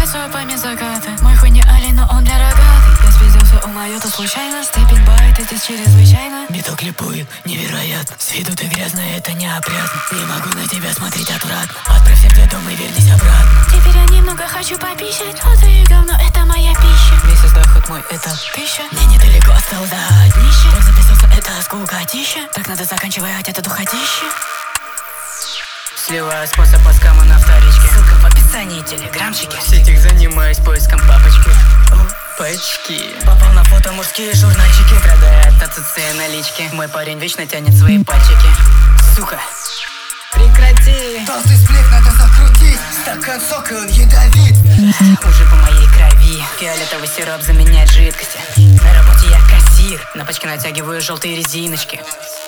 Танцую по заката. Мой хуй не Али, но он для рогатый. Я спиздился у Майота случайно. Степень байт, это чрезвычайно. Биток клипует, невероятно. С виду ты грязная, это неопрятно. Не могу на тебя смотреть отвратно. Отправь всех в дом и вернись обратно. Теперь я немного хочу пописать. Вот и говно, это моя пища. Месяц доход мой, это Пища. мне недалеко осталось до днища. Как записался, это скукотища. Так надо заканчивать это духотище. Сливаю способ по скаму на вторичке. Ссылка в описании, телеграмчики. В сетях занимаюсь поиском папочки. Опачки. Попал на фото мужские журнальчики. Страдает от ЦЦ налички. Мой парень вечно тянет свои пальчики. Сука, прекрати. Толстый сплит надо закрутить. Стакан сока, он ядовит. Уже по моей крови. Фиолетовый сироп заменяет жидкости. На работе я кассир. На пачке натягиваю желтые резиночки.